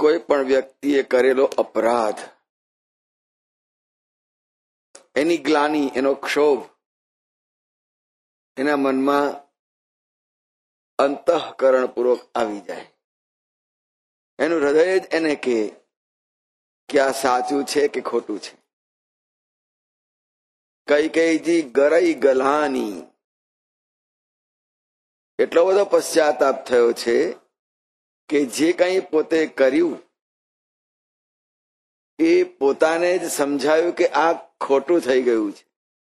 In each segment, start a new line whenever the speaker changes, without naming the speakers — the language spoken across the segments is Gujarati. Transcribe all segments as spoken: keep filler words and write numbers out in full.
કોઈ પણ વ્યક્તિએ કરેલો અપરાધ, એની ગ્લાની, એનો ક્ષોભ એના મનમાં અંતઃકરણ પૂર્વક આવી જાય, એનું હૃદય જ એને કહે કે આ સાચું છે કે ખોટું છે. કઈ કઈજી ગરઈ ગલાની, એટલો બધો પશ્ચાતાપ થયો છે કે જે કંઈ પોતે કર્યું એ પોતાને જ સમજાયું કે આ ખોટું થઈ ગયું છે.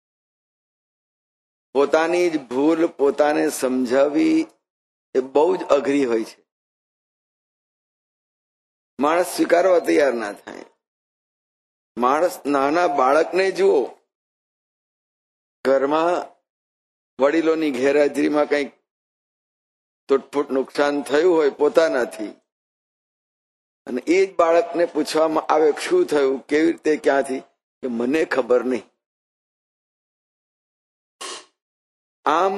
પોતાની જ ભૂલ પોતાને સમજાવી એ બહુ જ અઘરી હોય છે. માણસ સ્વીકારવા તૈયાર ના થાય. માણસ નાના બાળકને જુઓ, ઘરમાં વડીલોની ગેરહાજરીમાં કંઈક તૂટફૂટ નુકસાન થયું હોય પોતાનાથી, અને એ જ બાળકને પૂછવામાં આવે શું થયું, કેવી રીતે, ક્યાંથી, કે મને ખબર નહીં. આમ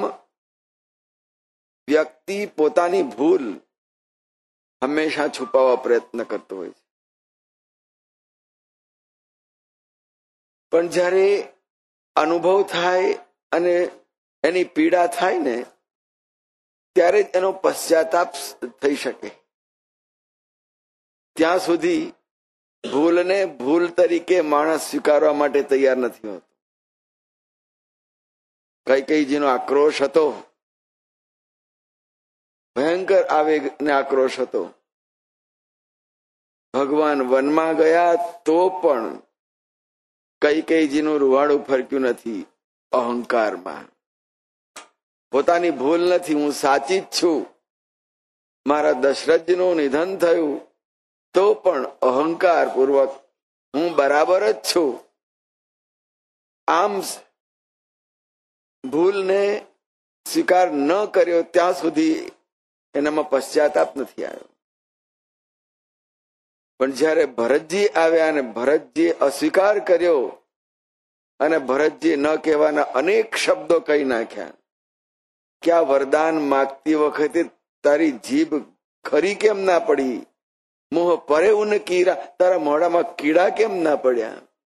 વ્યક્તિ પોતાની ભૂલ હંમેશા છુપાવવા પ્રયત્ન કરતો હોય છે. પણ જ્યારે અનુભવ થાય અને એની પીડા થાય ને, ત્યારે જ એનો પશ્ચાતાપ થઈ શકે. ત્યાં સુધી ભૂલને ભૂલ તરીકે માણસ સ્વીકારવા માટે તૈયાર નથી હોતો. કઈ કઈ જેનો આક્રોશ હતો, ભયંકર આવેગ ને આક્રોશ હતો. ભગવાન વનમાં ગયા તો પણ કઈ કઈ જેનું રૂવાડું ફરક્યું નથી. અહંકારમાં પોતાની ભૂલ નથી, હું સાચી જ છું. મારા દશરથજીનું નિધન થયું તો પણ અહંકાર પૂર્વક હું બરાબર જ છું. આમ ભૂલને સ્વીકાર ન કર્યો ત્યાં સુધી એનામાં પશ્ચાતાપ નથી આવ્યો. પણ જ્યારે ભરતજી આવ્યા અને ભરતજીએ અસ્વીકાર કર્યો અને ભરતજી ન કહેવાના અનેક શબ્દો કહી નાખ્યા કે આ વરદાન માગતી વખતે તારી જીભ ખરી કેમ ના પડી, મોહ પરે ઉન કીડા, તારા મોઢામાં કીડા કેમ ના પડ્યા.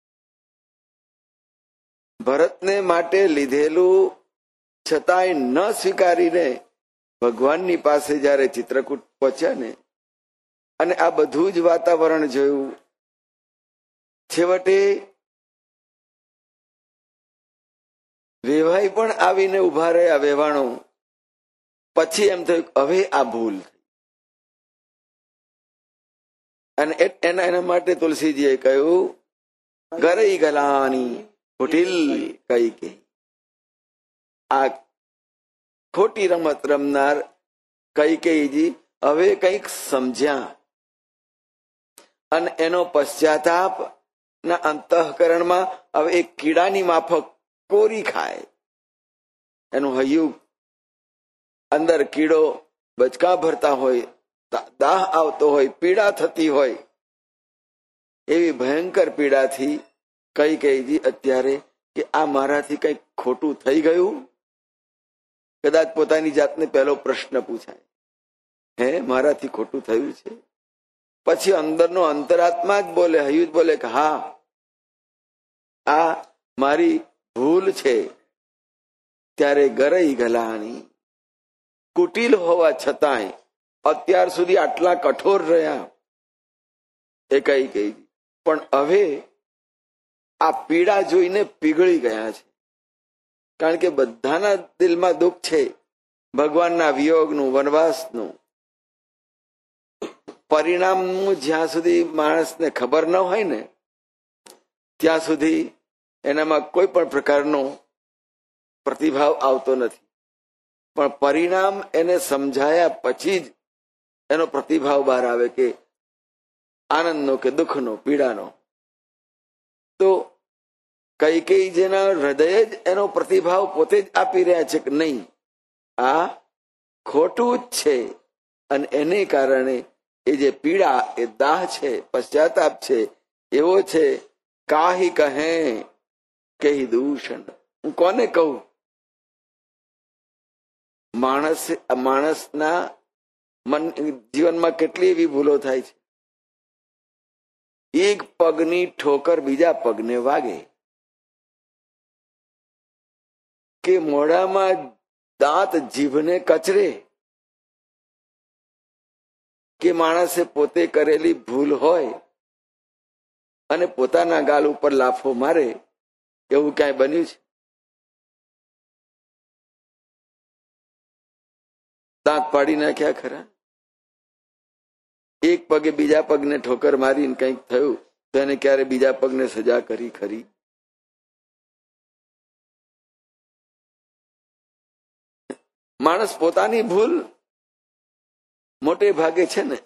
ભરતને માટે લીધેલું છતાંય ન સ્વીકારીને ભગવાનની પાસે જયારે ચિત્રકૂટ પહોંચ્યા ને, અને આ બધું જ વાતાવરણ જોયું, છેવટે વેવાઈ પણ આવીને ઉભા રહ્યા, વેવાણો. પછી એમ થયું હવે આ ભૂલ થઈ. અને એના એના માટે તુલસીજીએ કહ્યું ગરઈ ગલાની કુટિલ કઈ કે. આ ખોટી રમત રમનાર કઈ કઈજી હવે કંઈક સમજ્યા અને એનો પશ્ચાતાપ ના અંતઃકરણમાં હવે એક કીડાની માફક કોરી ખાય. એનું હૈયું અંદર કીડો બચકા ભરતા હોય, દાહ આવતો હોય, પીડા થતી હોય, એવી ભયંકર પીડાથી કઈ કઈજી અત્યારે કે આ મારાથી કંઈક ખોટું થઈ ગયું. કદાચ પોતાની જાતને પહેલો પ્રશ્ન પૂછાય, હે મારાથી ખોટું થયું છે? પછી અંદરનો અંતરાત્મા જ બોલે, હૈયું જ બોલે કે હા આ મારી ભૂલ છે. ત્યારે ગરઈ ગલાની, કુટિલ હોવા છતાંય અત્યાર સુધી આટલા કઠોર રહ્યા એ કઈ કઈ, પણ હવે આ પીડા જોઈને પીગળી ગયા છે. કારણ કે બધાના દિલમાં દુઃખ છે, ભગવાનના વિયોગનું, વનવાસનું. પરિણામનું જ્યાં સુધી માણસને ખબર ન હોય ને ત્યાં સુધી એનામાં કોઈ પણ પ્રકારનો પ્રતિભાવ આવતો નથી. પણ પરિણામ એને સમજાયા પછી જ એનો પ્રતિભાવ બહાર આવે કે આનંદનો કે દુઃખનો, પીડાનો. તો કઈ કઈ જેના હૃદય જ એનો પ્રતિભાવ પોતે જ આપી રહ્યા છે કે નહીં આ ખોટું જ છે. અને એને કારણે એ જે પીડા, એ દાહ છે, પશ્ચાતાપ છે, એવો છે. કાહી કહે કહી દૂષણ, હું કોને કહું? માણસ માણસના મન જીવનમાં કેટલી એવી ભૂલો થાય છે. એક પગની ઠોકર બીજા પગને વાગે, કે મોઢામાં દાંત જીભને કચરે, કે માણસે પોતે કરેલી ભૂલ હોય અને પોતાના ગાલ ઉપર લાફો મારે, એવું ક્યાંય બન્યું છે? દાંત પાડી નાખ્યા ખરા? એક પગે બીજા પગને ઠોકર મારીને કંઈક થયું તો એને ક્યારે બીજા પગને સજા કરી ખરી? માણસ પોતાની ભૂલ મોટે ભાગે છે ને,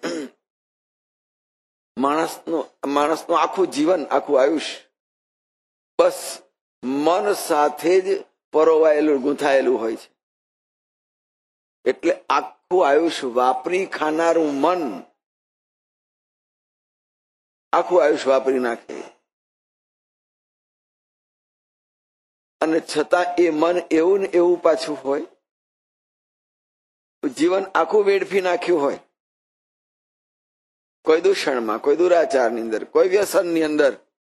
માણસનું માણસનું આખું જીવન, આખું આયુષ્ય બસ મન સાથે જ પરોવાયેલું, ગૂંથાયેલું હોય છે. એટલે આખું આયુષ્ય વાપરી ખાનારું મન આખું આયુષ્ય વાપરી નાખે, અને છતાં એ મન એવું ને એવું પાછું હોય, જીવન આખું વેડફી નાખ્યું હોય, કોઈ દૂષણમાં, કોઈ દુરાચારની અંદર, કોઈ વ્યસનની અંદર,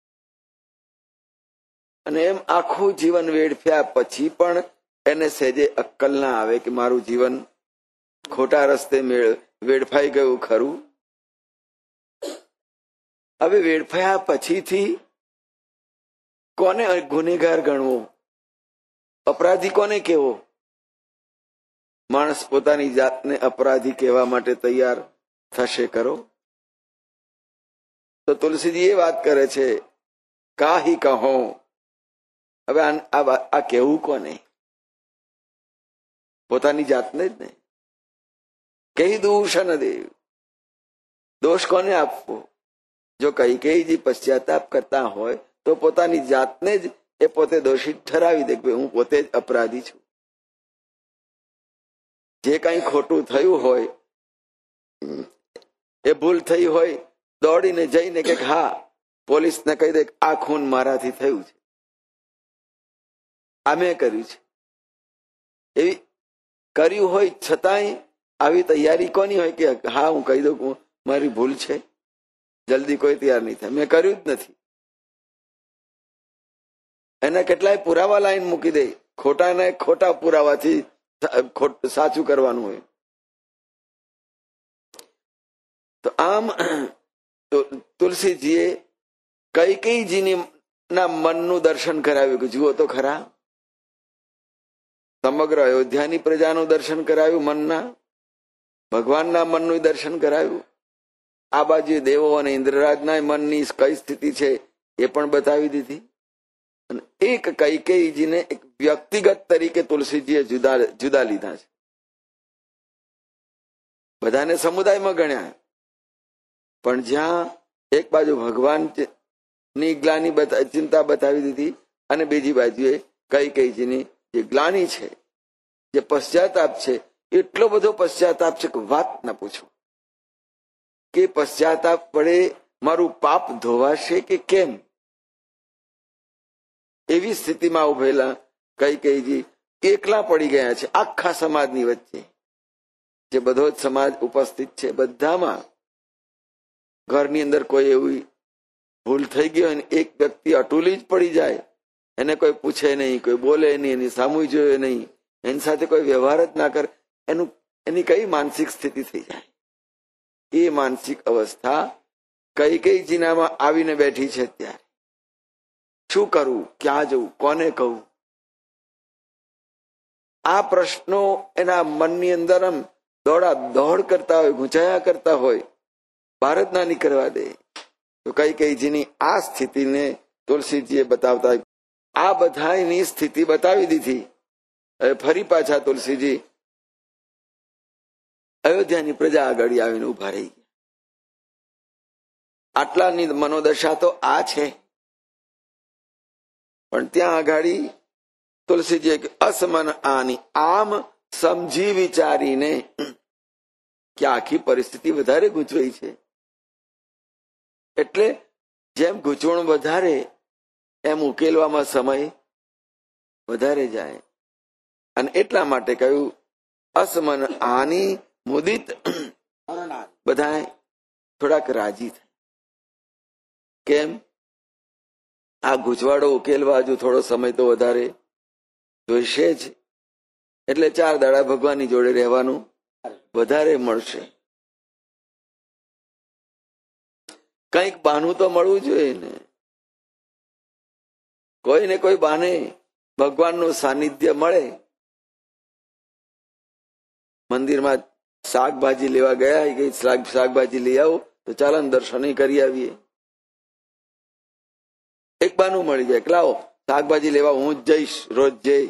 અને એમ આખું જીવન વેડફ્યા પછી પણ એને સહેજે અક્કલ ના આવે કે મારું જીવન ખોટા રસ્તે વેડફાઈ ગયું ખરું. હવે વેડફાયા પછીથી કોને ગુનેગાર ગણવો, અપરાધી કોને કહેવો? માણસ પોતાની જાતને અપરાધી કહેવા માટે તૈયાર થશે કરો? તો તુલસીજી એ વાત કરે છે, કાહી કહો. હવે આ કહેવું કોને? પોતાની જાતને જ ને. કહી દૂષણ દેવ, દોષ કોને આપવો? જો કઈ કઈ પશ્ચાતાપ કરતા હોય તો પોતાની જાતને જ એ પોતે દોષિત ઠરાવી દે કે હું પોતે જ અપરાધી છું. જે કઈ ખોટું થયું હોય, એ ભૂલ થઈ હોય, દોડીને જઈને કે હા પોલીસને કહી દે આ ખૂન મારાથી થયું છે, આ મેં કર્યું છે. એવી કર્યું હોય છતાંય આવી તૈયારી કોની હોય કે હા હું કહી દઉં મારી ભૂલ છે? જલ્દી કોઈ તૈયાર નહીં થાય, મેં કર્યું જ નથી. એના કેટલાય પુરાવા લાઈન મૂકી દે, ખોટા ને ખોટા પુરાવાથી સાચું કરવાનું હોય. તો આમ તુલસીજીએ કઈ કઈ જીની ના મનનું દર્શન કરાવ્યું કે જુઓ તો ખરા. સમગ્ર અયોધ્યાની પ્રજાનું દર્શન કરાવ્યું મનના, ભગવાનના મનનું દર્શન કરાવ્યું. આ બાજુ દેવો અને ઇન્દ્રરાજના મનની કઈ સ્થિતિ છે એ પણ બતાવી દીધી. અને એક કૈકેયીજીને એક વ્યક્તિગત તરીકે તુલસીજીએ જુદા જુદા લીધા છે. બધાને સમુદાયમાં ગણ્યા, પણ જ્યાં એક બાજુ ભગવાન ની ગ્લાની ચિંતા બતાવી દીધી અને બીજી બાજુએ કૈકેયીજીની જે ગ્લાની છે, જે પશ્ચાતાપ છે, એટલો બધો પશ્ચાતાપ છે કે વાત ના પૂછો. કે પશ્ચાતાપ પડે મારું પાપ ધોવાશે કે કેમ, એવી સ્થિતિમાં ઉભેલા કૈકેયીજી એકલા પડી ગયા છે આખા સમાજની વચ્ચે. જે બધો જ સમાજ ઉપસ્થિત છે બધામાં ઘરની અંદર કોઈ એવી ભૂલ થઈ ગઈ હોય ને એક વ્યક્તિ અટુલી જ પડી જાય, એને કોઈ પૂછે નહીં, કોઈ બોલે નહીં, એની સામું જોયે નહીં, એની સાથે કોઈ વ્યવહાર જ ના કરે, એનું એની કઈ માનસિક સ્થિતિ થઈ જાય. એ માનસિક અવસ્થા કૈકેયીજીનામાં આવીને બેઠી છે. ત્યારે શું કરવું, ક્યાં જવું, કોને કહું, આ પ્રશ્નો એના મનની અંદર આમ દોડા દોડ કરતા હોય, ગુંચાયા કરતા હોય, ભારત ના નીકળવા દે. તો કૈકેયીજીની આ સ્થિતિને તુલસીજીએ બતાવતા આ બધાની સ્થિતિ બતાવી દીધી. હવે ફરી પાછા તુલસીજી અયોધ્યાની પ્રજા આગળ આવીને ઉભા રહી ગયા. આટલાની મનોદશા તો આ છે, પણ ત્યાં આગાડી તુલસીજી અસમન આની આમ સમજી વિચારીને કે આખી પરિસ્થિતિ વધારે ગૂંચવાઈ છે, એટલે જેમ ગૂંચવણ વધારે એમ ઉકેલવામાં સમય વધારે જાય. અને એટલા માટે કહ્યું અસમન આની મુદિત, બધા થોડાક રાજી થાય. કેમ? આ ગૂંચવાડો ઉકેલવા હજુ થોડો સમય તો વધારે જોઈશે જ, એટલે ચાર દાડા ભગવાનની જોડે રહેવાનું વધારે મળશે. કંઈક બહાનું તો મળવું જોઈએ ને. કોઈ ને કોઈ બહાને ભગવાનનું સાનિધ્ય મળે. મંદિરમાં શાકભાજી લેવા ગયા, ગઈ શાકભાજી લઈ આવો તો ચાલો દર્શન કરી આવીએ. એક બહાનું મળી જાય કે લાવો શાકભાજી લેવા હું જ જઈશ, રોજ જઈ,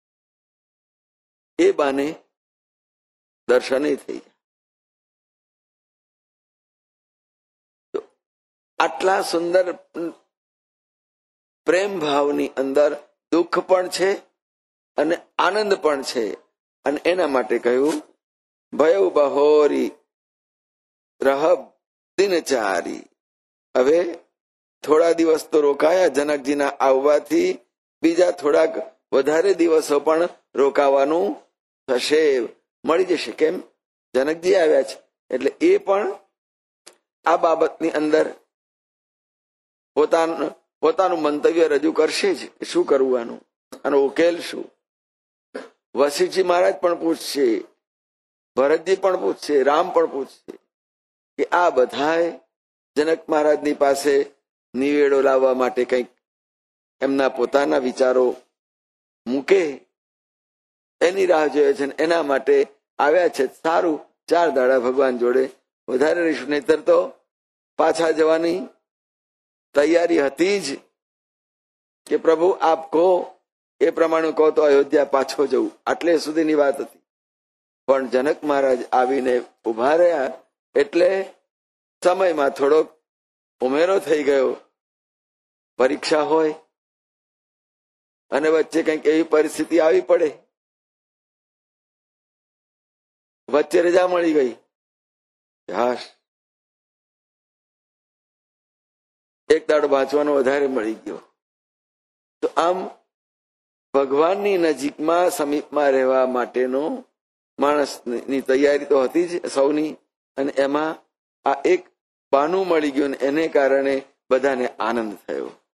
એ બાને દર્શને થઈ જાય. આટલા સુંદર પ્રેમ ભાવની અંદર દુઃખ પણ છે અને આનંદ પણ છે. અને એના માટે કહ્યું ભય બહોરી રહબ દિનચારી. હવે થોડા દિવસ તો રોકાયા જનકજીના આવવાથી, બીજા થોડાક વધારે દિવસો પણ રોકાવાનું થશે, મળી જશે. કેમ? જનકજી આવ્યા છે એટલે એ પણ આ બાબતની અંદર પોતાનું પોતાનું મંતવ્ય રજૂ કરશે જ. શું કરવું આનું, આનો ઉકેલ શું? વશિષ્ઠજી મહારાજ પણ પૂછશે, ભરતજી પણ પૂછશે, રામ પણ પૂછશે કે આ બધાય જનક મહારાજની પાસે નિવેડો લાવવા માટે કંઈક એમના પોતાના વિચારો મૂકે એની રાહ જોઈએ છે. એના માટે આવ્યા છે. સારું, ચાર દાડા ભગવાન જોડે વધારે રહીશું, નહીતર તો પાછા જવાની તૈયારી હતી જ કે પ્રભુ આપ કહો એ પ્રમાણે કહો તો અયોધ્યા પાછો જવું, આટલે સુધીની વાત હતી. પણ જનક મહારાજ આવીને ઉભા રહ્યા એટલે સમયમાં થોડોક ઉમેરો થઈ ગયો. પરીક્ષા હોય અને વચ્ચે કંઈક એવી પરિસ્થિતિ આવી પડે, વચ્ચે રજા મળી ગઈ, હાશ એક દાડો વાંચવાનો વધારે મળી ગયો. તો આમ ભગવાનની નજીકમાં સમીપમાં રહેવા માટેનો માણસની તૈયારી તો હતી જ સૌની, અને એમાં આ એક બહાનું મળી ગયું ને એને કારણે બધાને આનંદ થયો.